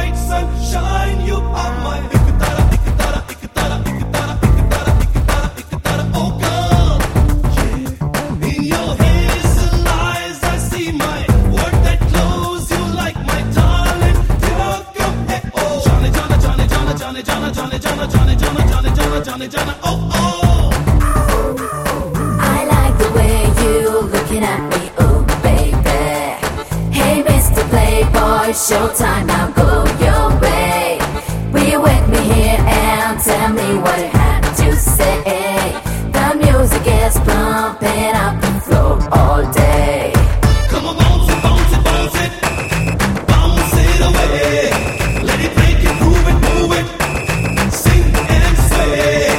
bright sunshine. You are my ikatara, ikatara, ikatara, ikatara, ikatara, ikatara, ikatara. Oh girl, yeah. In your hazel eyes I see my word that close. You like my darling. Hey, oh, Johnny, Johnny, Johnny, Johnny, Johnny, Johnny, Johnny, Johnny, Johnny, Johnny, Johnny, Johnny, Johnny, Johnny. Oh, oh. I like the way you looking at me, oh baby. Hey, Mr. Playboy, showtime, now go your way. Will you wake me here and tell me what you had to say? The music is pumping up the floor all day. Come on, bounce it, bounce it, bounce it, bounce it away. Let it break it, move it, move it. Sing and sway.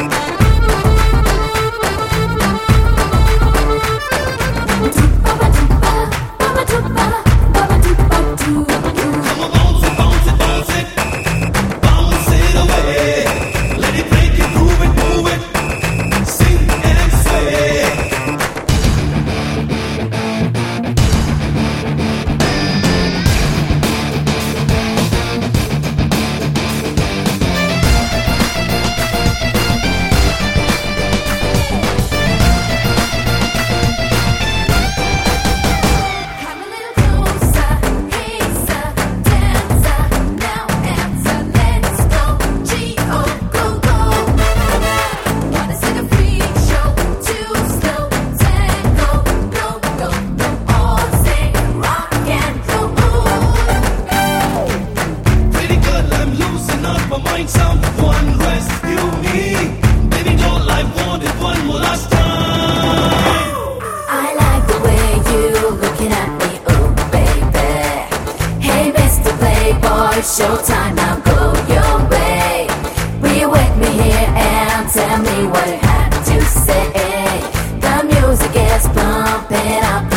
Come on, bounce it, bounce it, bounce it, bounce it away. Let it break it, move it, sing and sway. Come a little closer, hey sir, dancer, now answer, let's go, G-O, go, go. Wanna see the freak show, too slow, tango, go, go, go, all say rock and roll. Pretty good, I'm losing up my mind. Someone rescue me. Baby doll, I want it one more last time. I like the way you looking at me, oh baby. Hey, Mr. Playboy, showtime, now go your way. Will you wake me here and tell me what you had to say? The music is pumping up